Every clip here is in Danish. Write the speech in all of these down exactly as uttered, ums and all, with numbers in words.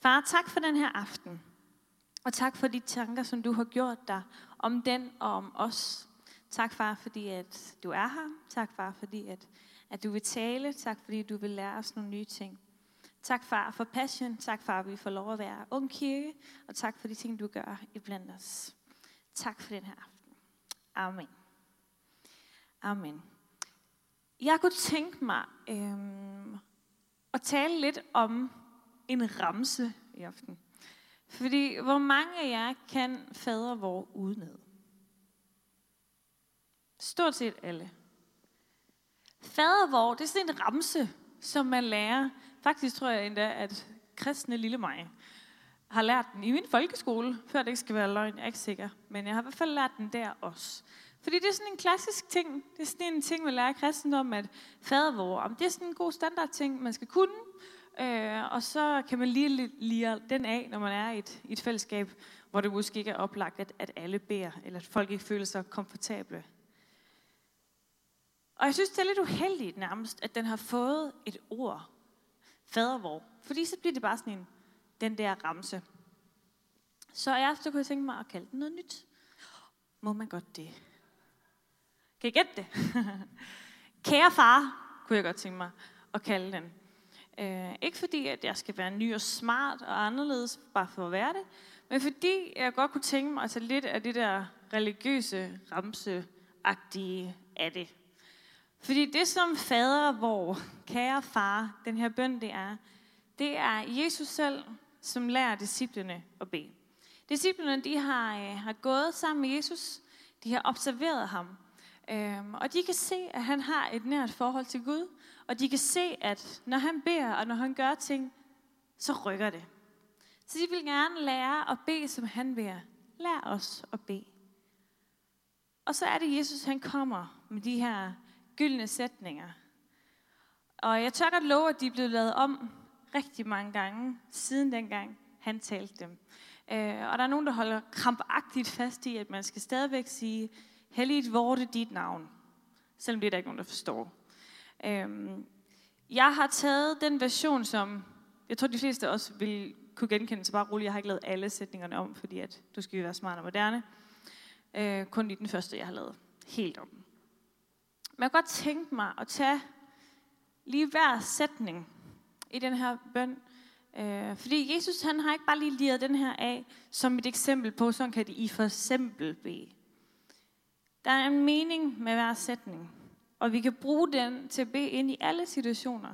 Far, tak for den her aften. Og tak for de tanker, som du har gjort dig om den og om os. Tak, far, fordi at du er her. Tak, far, fordi at, at du vil tale. Tak, fordi du vil lære os nogle nye ting. Tak, far, for passion. Tak, far, at vi får lov at være ung kirke. Og tak for de ting, du gør iblandt os. Tak for den her aften. Amen. Amen. Jeg kunne tænke mig øhm, at tale lidt om en ramse i aften. Fordi hvor mange af jer kan fader vor udenad? Stort set alle. Fader vor, det er sådan en ramse, som man lærer. Faktisk tror jeg endda, at kristne lille mig har lært den i min folkeskole, før det ikke skal være løgn, jeg er ikke sikker. Men jeg har i hvert fald lært den der også. Fordi det er sådan en klassisk ting. Det er sådan en ting, man lærer i kristendom, at fader vor, det er sådan en god standardting, man skal kunne. Øh, og så kan man lige lire den af, når man er i et, i et fællesskab, hvor det måske ikke er oplagt, at, at alle beder, eller at folk ikke føler sig komfortable. Og jeg synes, det er lidt uheldigt nærmest, at den har fået et ord, fader vor. Fordi så bliver det bare sådan en, den der ramse. Så jeg så kunne jeg tænke mig at kalde den noget nyt. Må man godt det? Kan I gætte det? Kære far, kunne jeg godt tænke mig at kalde den. Øh, ikke fordi, at jeg skal være ny og smart og anderledes, bare for at være det, men fordi jeg godt kunne tænke mig at tage lidt af det der religiøse, ramseagtige af det. Fordi det som fader, hvor kære far, den her bøn det er, det er Jesus selv, som lærer disciplene at bede. Disciplene, de har, øh, har gået sammen med Jesus, de har observeret ham, øh, og de kan se, at han har et nært forhold til Gud, og de kan se, at når han beder, og når han gør ting, så rykker det. Så de vil gerne lære at bede, som han beder. Lær os at bede. Og så er det Jesus, han kommer med de her gyldne sætninger. Og jeg tør godt love, at de er blevet lavet om rigtig mange gange, siden dengang han talte dem. Øh, og der er nogen, der holder krampagtigt fast i, at man skal stadigvæk sige, helligt vorte dit navn. Selvom det er der ikke nogen, der forstår. Øhm, jeg har taget den version, som jeg tror, de fleste også vil kunne genkende, så bare roligt, jeg har ikke lavet alle sætningerne om, fordi at du skal jo være smart og moderne. Øh, kun lige den første, jeg har lavet helt om. Men jeg kan godt tænke mig at tage lige hver sætning i den her bøn, øh, fordi Jesus, han har ikke bare lige liret den her af som et eksempel på, sådan kan de i for eksempel bede. Der er en mening med hver sætning. Og vi kan bruge den til at bede ind i alle situationer.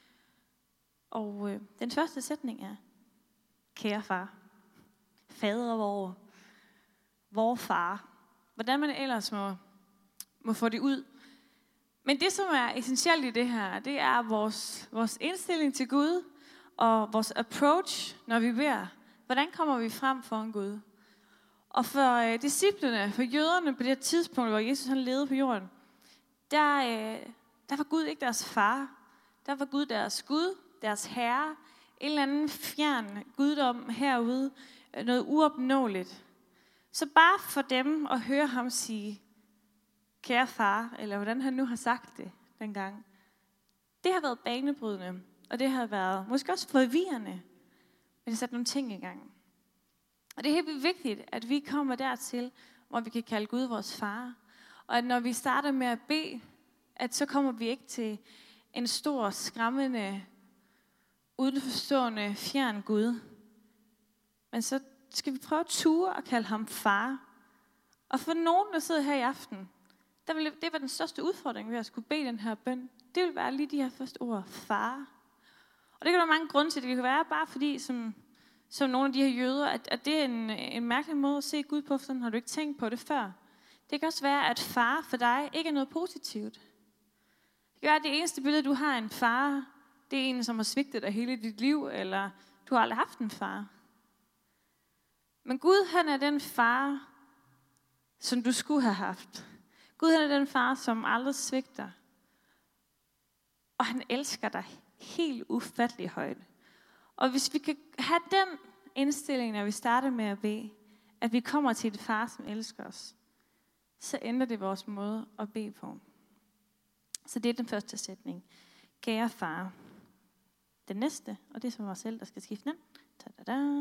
Og øh, den første sætning er, kære far, fader vor, vor far. Hvordan man ellers må, må få det ud. Men det, som er essentielt i det her, det er vores, vores indstilling til Gud, og vores approach, når vi beder. Hvordan kommer vi frem for en Gud? Og for øh, disciplene, for jøderne på det tidspunkt, hvor Jesus han levede på jorden, Der, øh, der var Gud ikke deres far. Der var Gud deres Gud, deres herre. En eller anden fjern guddom herude. Noget uopnåeligt. Så bare for dem at høre ham sige, kære far, eller hvordan han nu har sagt det dengang. Det har været banebrydende, og det har været måske også forvirrende. Men det har sat nogle ting i gang. Og det er helt vildt vigtigt, at vi kommer dertil, hvor vi kan kalde Gud vores far. Og at når vi starter med at bede, at så kommer vi ikke til en stor, skræmmende, udenforstående, fjern Gud. Men så skal vi prøve at ture og kalde ham far. Og for nogen, der sidder her i aften, der vil, det var den største udfordring ved at skulle bede den her bøn. Det vil være lige de her første ord, far. Og det kan der være mange grunde til. Det kan være bare fordi, som, som nogle af de her jøder, at, at det er en, en mærkelig måde at se Gud på, for sådan har du ikke tænkt på det før. Det kan også være, at far for dig ikke er noget positivt. Det kan være, at det eneste billede, du har af en far, det er en, som har svigtet dig hele dit liv, eller du har aldrig haft en far. Men Gud, han er den far, som du skulle have haft. Gud, han er den far, som aldrig svigter. Og han elsker dig helt ufattelig højt. Og hvis vi kan have den indstilling, når vi starter med at bede, at vi kommer til et far, som elsker os, så ændrer det vores måde at bede på. Så det er den første sætning. Kære far. Den næste, og det er som mig selv, der skal skifte den. Da-da.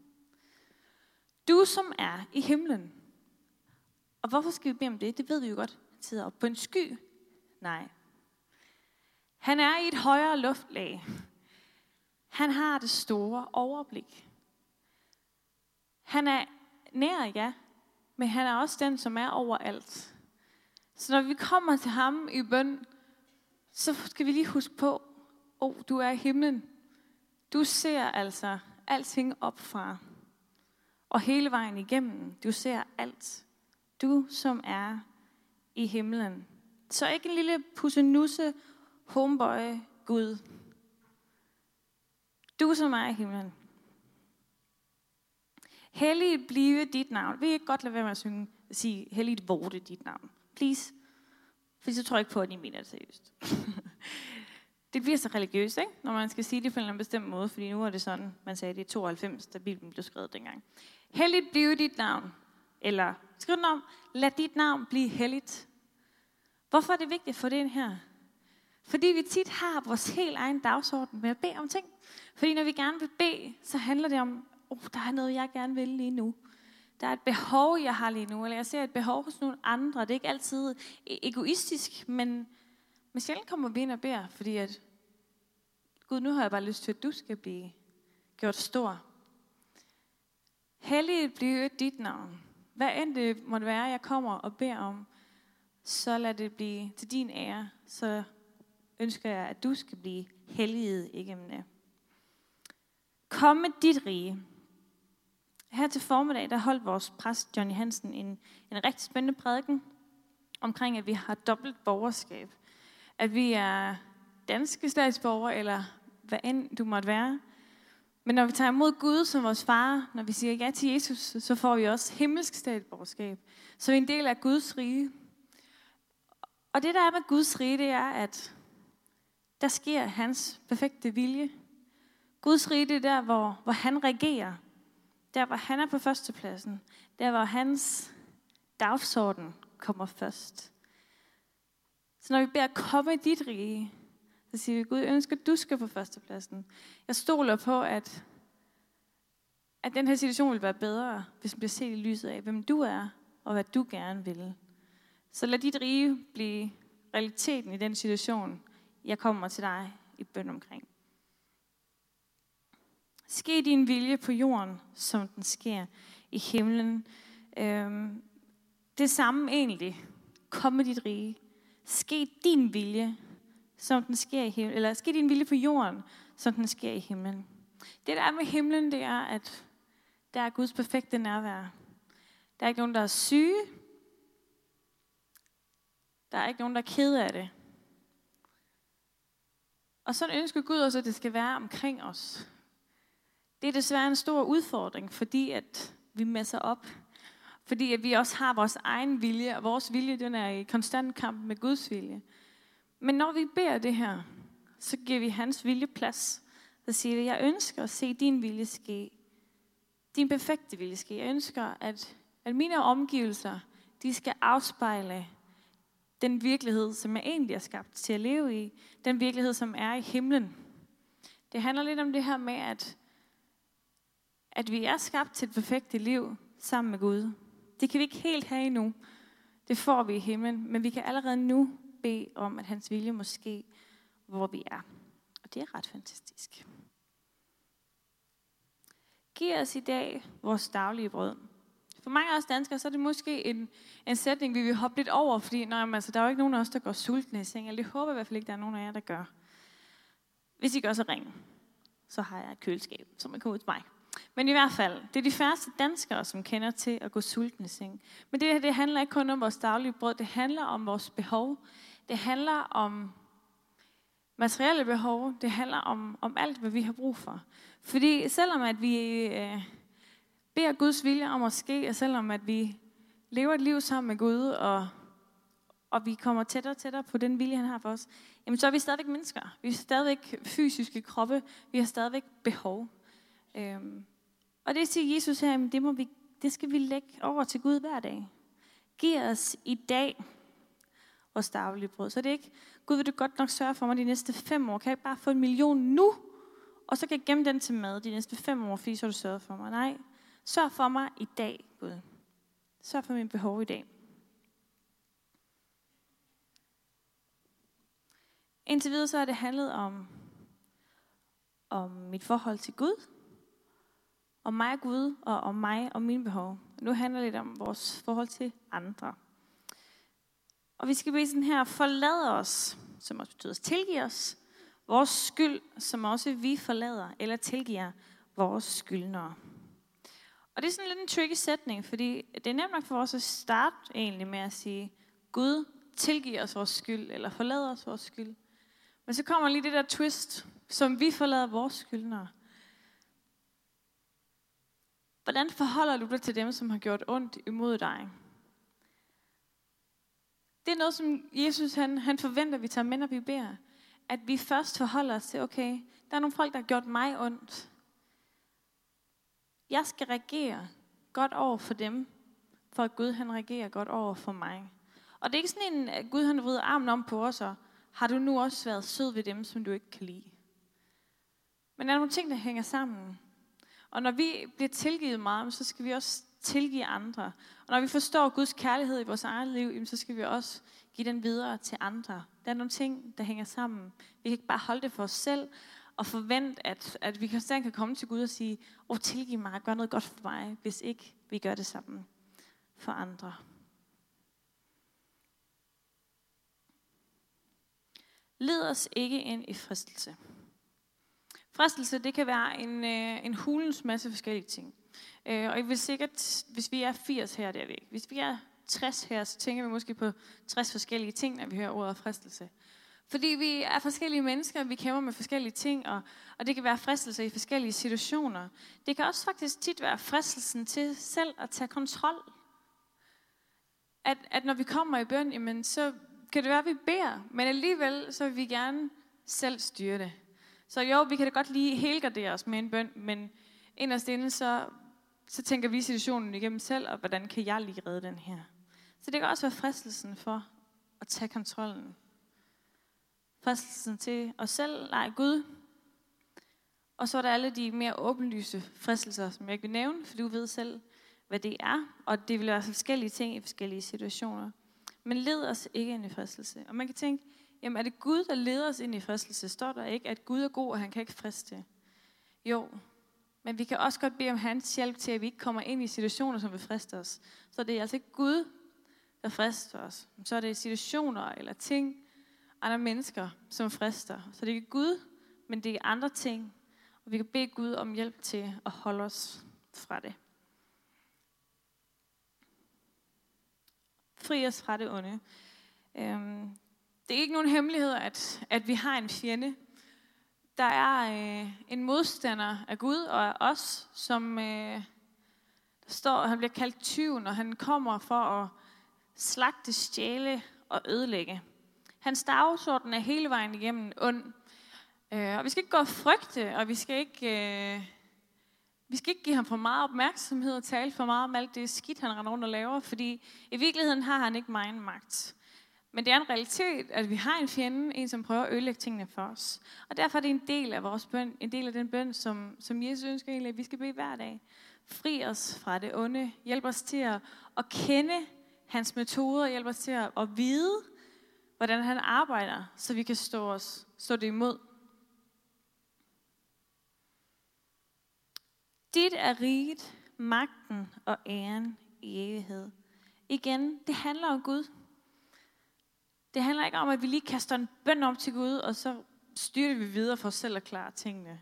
Du som er i himlen. Og hvorfor skal vi bede om det? Det ved vi jo godt. Han sidder oppe på en sky. Nej. Han er i et højere luftlag. Han har det store overblik. Han er nær, ja, men han er også den, som er overalt. Så når vi kommer til ham i bøn, så skal vi lige huske på, åh, oh, du er i himlen. Du ser altså alting opfra. Og hele vejen igennem. Du ser alt. Du, som er i himlen. Så ikke en lille pussenusse homeboy Gud. Du, som er i himlen. Helligt blive dit navn. Vil I ikke godt lade være med at synge, sige, helligt vorte dit navn? Please. For så tror jeg ikke på, at I mener det seriøst. Det bliver så religiøst, ikke? Når man skal sige det på en bestemt måde, fordi nu er det sådan, man sagde det i tooghalvfems, da Bibelen blev skrevet dengang. Helligt blive dit navn. Eller skriv den om, lad dit navn blive helligt. Hvorfor er det vigtigt for det her? Fordi vi tit har vores helt egen dagsorden med at bede om ting. Fordi når vi gerne vil bede, så handler det om, oh, der er noget, jeg gerne vil lige nu. Der er et behov, jeg har lige nu, eller jeg ser et behov hos nogle andre. Det er ikke altid egoistisk, men, men sjældent kommer vi ind og beder, fordi at, Gud, nu har jeg bare lyst til, at du skal blive gjort stor. Helligt blive dit navn. Hvad end det måtte være, jeg kommer og beder om, så lad det blive til din ære. Så ønsker jeg, at du skal blive helliget igennem det. Kom med dit rige. Her til formiddag, der holdt vores præst Johnny Hansen en, en rigtig spændende prædiken omkring, at vi har dobbelt borgerskab. At vi er danske statsborgere, eller hvad end du måtte være. Men når vi tager imod Gud som vores far, når vi siger ja til Jesus, så får vi også himmelsk statsborgerskab. Så vi er en del af Guds rige. Og det, der er med Guds rige, det er, at der sker hans perfekte vilje. Guds rige, det er der, hvor, hvor han regerer. Der, hvor han er på førstepladsen. Der, hvor hans dagsorden kommer først. Så når vi beder komme i dit rige, så siger vi, Gud, jeg ønsker, at du skal på førstepladsen. Jeg stoler på, at, at den her situation vil være bedre, hvis den bliver set i lyset af, hvem du er, og hvad du gerne vil. Så lad dit rige blive realiteten i den situation, jeg kommer til dig i bøn omkring. Ske din vilje på jorden, som den sker i himlen. Øhm, det samme egentlig. Kom med dit rige. Ske din vilje, som den sker i himlen. Eller ske din vilje på jorden, som den sker i himlen. Det der er med himlen, det er, at der er Guds perfekte nærvær. Der er ikke nogen, der er syge. Der er ikke nogen, der er ked af det. Og sådan ønsker Gud også, at det skal være omkring os. Det er desværre en stor udfordring, fordi at vi messer op. Fordi at vi også har vores egen vilje, og vores vilje den er i konstant kamp med Guds vilje. Men når vi beder det her, så giver vi hans vilje plads. Så siger vi, jeg ønsker at se din vilje ske. Din perfekte vilje ske. Jeg ønsker, at, at mine omgivelser, de skal afspejle den virkelighed, som jeg egentlig er skabt til at leve i. Den virkelighed, som er i himlen. Det handler lidt om det her med, at, at vi er skabt til et perfekte liv sammen med Gud. Det kan vi ikke helt have endnu. Det får vi i himlen. Men vi kan allerede nu bede om, at hans vilje må ske, hvor vi er. Og det er ret fantastisk. Giv os i dag vores daglige brød. For mange af os danskere, så er det måske en, en sætning, vi vil hoppe lidt over, fordi nej, altså, der er jo ikke nogen af os, der går sultne i seng. Eller det håber jeg i hvert fald ikke, der er nogen af jer, der gør. Hvis I gør, så ring. Så har jeg et køleskab, som man kan ud til mig. Men i hvert fald, det er de færreste danskere, som kender til at gå sultne i seng. Men det her, det handler ikke kun om vores daglige brød, det handler om vores behov. Det handler om materielle behov. Det handler om, om alt, hvad vi har brug for. Fordi selvom at vi øh, beder Guds vilje om at ske, og selvom at vi lever et liv sammen med Gud, og, og vi kommer tættere og tættere på den vilje, han har for os, jamen så er vi stadigvæk mennesker. Vi er stadigvæk fysiske kroppe. Vi har stadigvæk behov. Øhm, og det siger Jesus her, det, må vi, det skal vi lægge over til Gud hver dag. Giv os i dag vores daglige brød. Så det er ikke, Gud, vil du godt nok sørge for mig de næste fem år? Kan jeg ikke bare få en million nu? og så kan jeg gemme den til mad de næste fem år, fordi så har du sørget for mig. Nej, sørg for mig i dag, Gud. Sørg for mine behov i dag. Indtil videre så har det handlet om, om mit forhold til Gud, om mig og Gud, og om mig og mine behov. Nu handler det lidt om vores forhold til andre. Og vi skal bede sådan her, forlade os, som også betyder tilgive os, vores skyld, som også vi forlader, eller tilgiver vores skyldnere. Og det er sådan lidt en tricky sætning, fordi det er nemt nok for os at starte egentlig med at sige, Gud, tilgiv os vores skyld, eller forlade os vores skyld. Men så kommer lige det der twist, som vi forlader vores skyldnere. Hvordan forholder du dig til dem, som har gjort ondt imod dig? Det er noget, som Jesus han, han forventer, vi tager med, når vi beder. At vi først forholder os til, okay, der er nogle folk, der har gjort mig ondt. Jeg skal reagere godt over for dem, for at Gud han reagerer godt over for mig. Og det er ikke sådan en, at Gud han vrider armen om på os, og har du nu også været sød ved dem, som du ikke kan lide. Men der er nogle ting, der hænger sammen. Og når vi bliver tilgivet meget, så skal vi også tilgive andre. Og når vi forstår Guds kærlighed i vores eget liv, så skal vi også give den videre til andre. Der er nogle ting, der hænger sammen. Vi kan ikke bare holde det for os selv og forvente, at, at vi konstant kan komme til Gud og sige, åh, tilgiv mig, gør noget godt for mig, hvis ikke vi gør det sammen for andre. Led os ikke ind i fristelse. Fristelse, det kan være en, øh, en hulens masse forskellige ting. Øh, og I vil sikkert, hvis vi er firs her, det er vi ikke. Hvis vi er tres her, så tænker vi måske på tres forskellige ting, når vi hører ordet fristelse. Fordi vi er forskellige mennesker, vi kæmper med forskellige ting, og, og det kan være fristelse i forskellige situationer. Det kan også faktisk tit være fristelsen til selv at tage kontrol. At, at når vi kommer i bøn, jamen, så kan det være, at vi beder, men alligevel så vil vi gerne selv styre det. Så jo, vi kan da godt lige helgardere os med en bøn, men inderst inde, så, så tænker vi situationen igennem selv, og hvordan kan jeg lige redde den her. Så det kan også være fristelsen for at tage kontrollen. Fristelsen til os selv, nej Gud. Og så er der alle de mere åbenlyse fristelser, som jeg ikke vil nævne, for du ved selv, hvad det er. Og det vil være forskellige ting i forskellige situationer. Men led os ikke ind i fristelse. Og man kan tænke, jamen er det Gud, der leder os ind i fristelse? Står der ikke, at Gud er god, og han kan ikke friste? Jo, men vi kan også godt bede om hans hjælp til, at vi ikke kommer ind i situationer, som vil friste os. Så det er altså ikke Gud, der frister os. Så er det situationer eller ting, andre mennesker, som frister. Så det er ikke Gud, men det er andre ting. Og vi kan bede Gud om hjælp til at holde os fra det. Fri os fra det onde. Øhm, det er ikke nogen hemmelighed, at, at vi har en fjende. Der er øh, en modstander af Gud og af os, som øh, der står, han bliver kaldt tyven, og han kommer for at slagte, stjæle og ødelægge. Hans dagsorden er hele vejen igennem ond. Øh, og vi skal ikke gå og frygte, og vi skal ikke, øh, vi skal ikke give ham for meget opmærksomhed og tale for meget om alt det skidt, han render rundt og laver, fordi i virkeligheden har han ikke megen magt. Men det er en realitet, at vi har en fjende, en som prøver at ødelægge tingene for os. Og derfor er det en del af vores bøn, en del af den bøn, som, som Jesus ønsker egentlig, at vi skal bede hver dag. Fri os fra det onde, hjælp os til at, at kende hans metoder, hjælp os til at, at vide, hvordan han arbejder, så vi kan stå, os, stå det imod. Dit er riget, magten og æren i evighed. Igen, det handler om Gud. Det handler ikke om, at vi lige kaster en bøn op til Gud, og så styrer vi videre for os selv at klare tingene.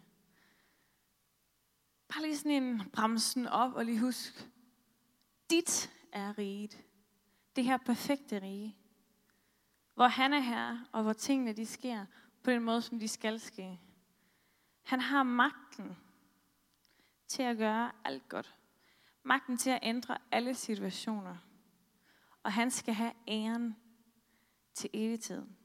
Bare lige sådan en bremsen op og lige husk, dit er riget. Det her perfekte rige. Hvor han er her, og hvor tingene de sker på den måde, som de skal ske. Han har magten til at gøre alt godt. Magten til at ændre alle situationer. Og han skal have æren til evigtiden.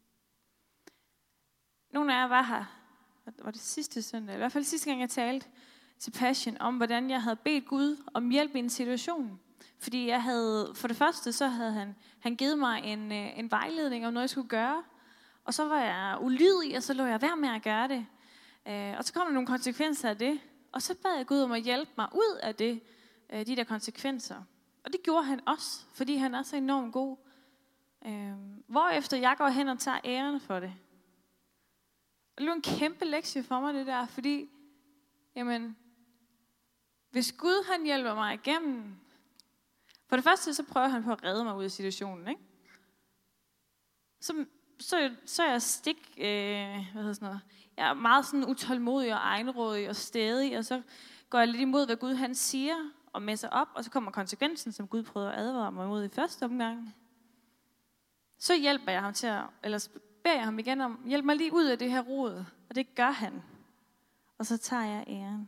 Nogle af jer var her, var det sidste søndag, i hvert fald sidste gang jeg talte til Passion, om hvordan jeg havde bedt Gud om hjælp i en situation. Fordi jeg havde, for det første, så havde han, han givet mig en, en vejledning om noget, jeg skulle gøre. Og så var jeg ulydig, og så lå jeg værd med at gøre det. Øh, og så kom der nogle konsekvenser af det. Og så bad jeg Gud om at hjælpe mig ud af det, øh, de der konsekvenser. Og det gjorde han også, fordi han er så enormt god. Øh, hvorefter jeg går hen og tager æren for det. Og det var en kæmpe lektie for mig, det der, fordi, jamen, hvis Gud han hjælper mig igennem, for det første, så prøver han på at redde mig ud af situationen, ikke? Så, så, så er jeg stik, øh, hvad hedder sådan noget, jeg er meget sådan utålmodig og egenrådig og stædig, og så går jeg lidt imod, hvad Gud han siger, og messer op, og så kommer konsekvensen, som Gud prøver at advare mig imod i første omgang. Så hjælper jeg ham til at, eller beder jeg ham igen om, hjælp mig lige ud af det her rod, og det gør han. Og så tager jeg æren.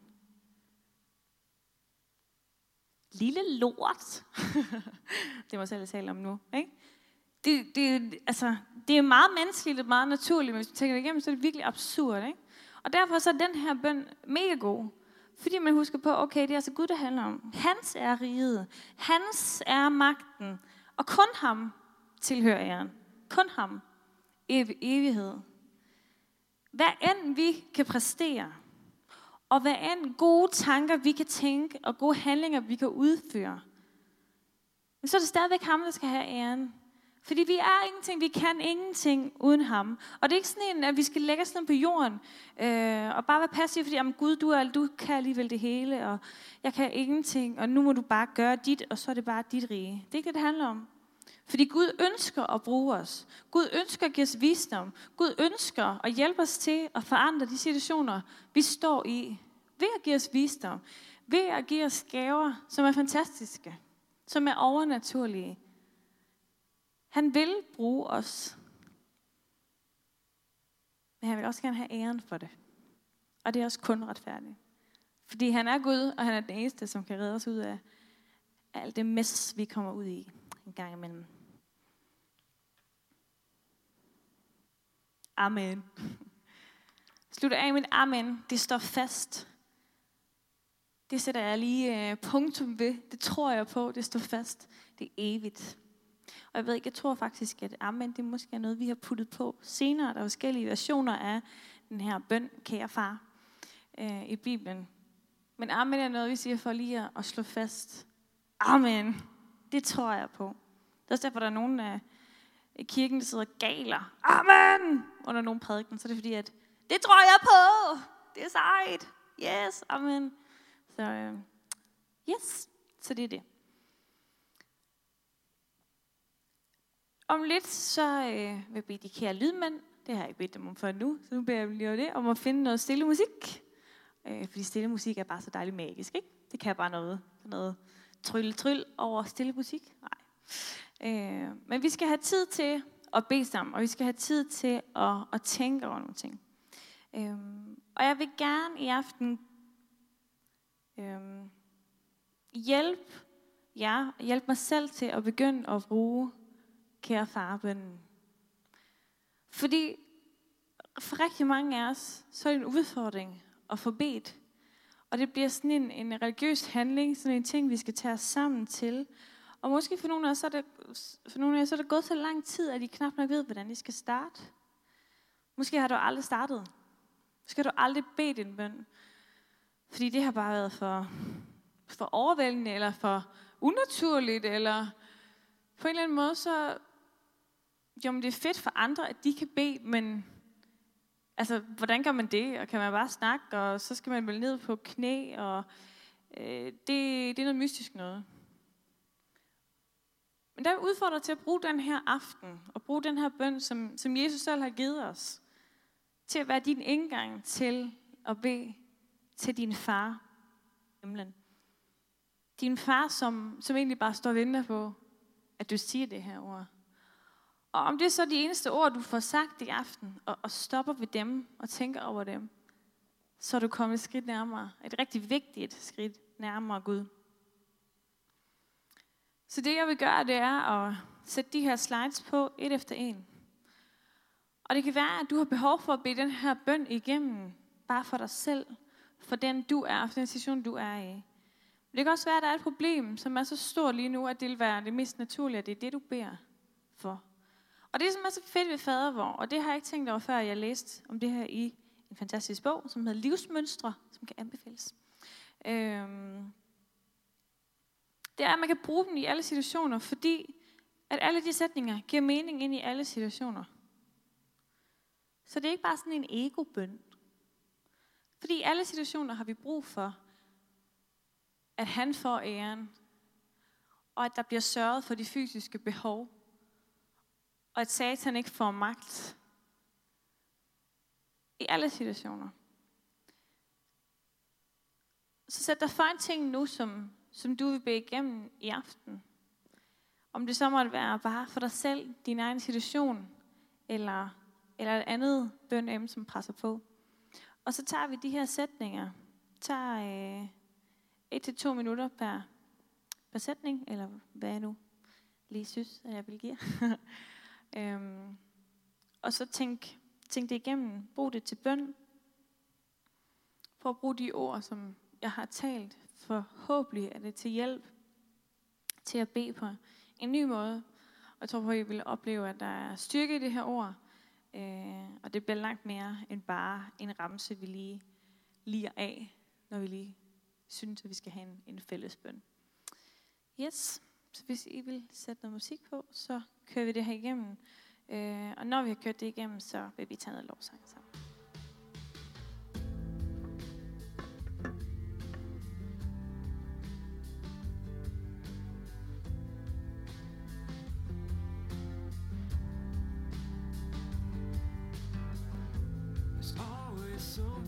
Lille lort. Det må jeg selv tale om nu, ikke? Det, det, altså, det er meget menneskeligt og meget naturligt, men hvis man tænker det igennem, så er det virkelig absurd, ikke? Og derfor så er den her bøn mega god. Fordi man husker på, okay, det er altså Gud, det handler om. Hans er riget. Hans er magten. Og kun ham tilhører æren. Kun ham. Ev- evighed. Hvad end vi kan præstere, og hvad end gode tanker vi kan tænke, og gode handlinger vi kan udføre, men så er det stadigvæk ham, der skal have æren. Fordi vi er ingenting, vi kan ingenting uden ham. Og det er ikke sådan en, at vi skal lægge os ned på jorden, øh, og bare være passive, fordi jamen, Gud, du, er, du kan alligevel det hele, og jeg kan ingenting, og nu må du bare gøre dit, og så er det bare dit rige. Det er ikke det, det handler om. Fordi Gud ønsker at bruge os. Gud ønsker at give os visdom. Gud ønsker at hjælpe os til at forandre de situationer, vi står i. Ved at give os visdom. Ved at give os gaver, som er fantastiske. Som er overnaturlige. Han vil bruge os. Men han vil også gerne have æren for det. Og det er også kun retfærdigt. Fordi han er Gud, og han er den eneste, som kan redde os ud af alt det mess, vi kommer ud i en gang imellem. Amen. Slutter af med et amen. Det står fast. Det sætter jeg lige uh, punktum ved. Det tror jeg på. Det står fast. Det er evigt. Og jeg ved ikke, jeg tror faktisk, at amen, det måske er noget, vi har puttet på senere. Der er forskellige versioner af den her bøn, kære far, uh, i Bibelen. Men amen er noget, vi siger for lige at, at slå fast. Amen. Det tror jeg på. Det er også derfor, der er nogen af i kirken, der sidder og galer. Amen! Under nogle prædiken. Så er det fordi, at det tror jeg på! Det er sejt! Yes, amen. Så øh, yes, så det er det. Om lidt, så øh, vil jeg bede de kære lydmænd, det har jeg ikke bedt dem om før nu, så nu beder jeg dem lige over det, om at finde noget stille musik. Øh, fordi stille musik er bare så dejligt magisk, ikke? Det kan bare noget, noget trylle-tryl over stille musik. Nej. Øh, men vi skal have tid til at bede sammen, og vi skal have tid til at, at tænke over nogle ting. Øh, og jeg vil gerne i aften øh, hjælpe jer, hjælpe mig selv til at begynde at bruge kære farbønnen. Fordi for rigtig mange af os, så er det en udfordring at få bedt. Og det bliver sådan en, en religiøs handling, sådan en ting, vi skal tage os sammen til. Og måske for nogle af os, så er det, for nogle af os, så er det gået så lang tid, at I knap nok ved, hvordan I skal starte. Måske har du aldrig startet. Måske har du aldrig bedt en bøn. Fordi det har bare været for, for overvældende, eller for unaturligt, eller på en eller anden måde, så jo, men det er fedt for andre, at de kan bede, men altså, hvordan gør man det? Og kan man bare snakke, og så skal man vel ned på knæ, og øh, det, det er noget mystisk noget. Men der er udfordret til at bruge den her aften, og bruge den her bøn, som, som Jesus selv har givet os, til at være din indgang til at bede til din far i himlen. Din far, som, som egentlig bare står og venter på, at du siger det her ord. Og om det er så de eneste ord, du får sagt i aften, og, og stopper ved dem, og tænker over dem, så er du kommet et skridt nærmere. Et rigtig vigtigt skridt nærmere Gud. Så det jeg vil gøre, det er at sætte de her slides på, et efter en. Og det kan være, at du har behov for at bede den her bøn igennem, bare for dig selv, for den du er, for den situation du er i. Men det kan også være, at der er et problem, som er så stort lige nu, at det vil være det mest naturlige, at det er det, du beder for. Og det, som er så fedt ved fadervor, og det har jeg ikke tænkt over, før jeg læste om det her i en fantastisk bog, som hedder Livsmønstre, som kan anbefales. Øhm, det er, at man kan bruge dem i alle situationer, fordi at alle de sætninger giver mening ind i alle situationer. Så det er ikke bare sådan en ego-bøn. Fordi i alle situationer har vi brug for, at han får æren, og at der bliver sørget for de fysiske behov, og at Satan ikke får magt. I alle situationer. Så sæt dig for en ting nu, som, som du vil bede igennem i aften. Om det så måtte være bare for dig selv, din egen situation, eller, eller et andet bøn, som presser på. Og så tager vi de her sætninger, tager øh, et til to minutter per, per sætning, eller hvad jeg nu lige synes, at jeg vil give. øhm, og så tænk, tænk det igennem, brug det til bøn. Prøv at bruge de ord, som jeg har talt, forhåbentlig er det til hjælp til at bede på en ny måde. Og jeg tror på, at I vil opleve, at der er styrke i det her ord, øh, og det bliver langt mere end bare en ramse, vi lige liger af, når vi lige synes, at vi skal have en, en fælles bøn. Yes, så hvis I vil sætte noget musik på, så kører vi det her igennem. Øh, og når vi har kørt det igennem, så vil vi tage noget lovsang sammen. There's always so